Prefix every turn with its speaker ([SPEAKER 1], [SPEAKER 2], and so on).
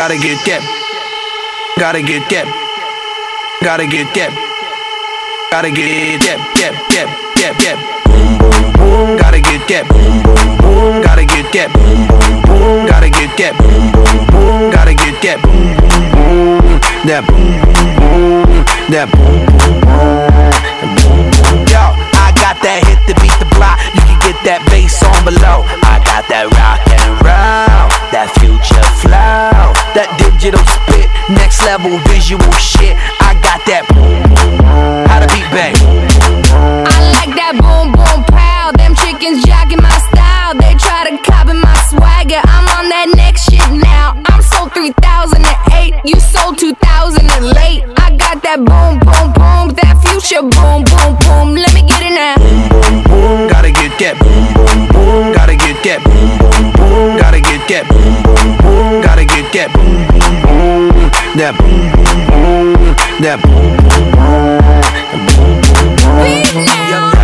[SPEAKER 1] Gotta get that. Gotta get that. Gotta get that. Gotta get that. Boom, boom, boom. Gotta get that. Boom, boom, boom. Gotta get that. Boom, boom, boom. Gotta get that. Boom, boom, boom. Gotta get that. Boom, boom, boom. That boom, boom, boom. That boom, boom, boom. Yo, I got that hit to beat the block. You can get that bass on below. I got that rock and roll, that future flow, that digital spit, next level visual shit. I got that boom, boom, how the beat bang.
[SPEAKER 2] I like that boom, boom, pow. Them chickens jocking my style. They try to copy my swagger. I'm on that next shit now. I'm sold 3008. You sold 2000 and late. I got that boom, boom, boom. That future boom, boom, boom. Let me get it now.
[SPEAKER 1] Boom, boom, boom. Gotta get that. Boom, boom, boom. Gotta get that. Boom, boom, boom. Gotta get that. Boom, boom, boom. Gotta get that. Boom, boom, boom. That boom, boom, boom. That boom, boom, boom. Boom, boom, boom.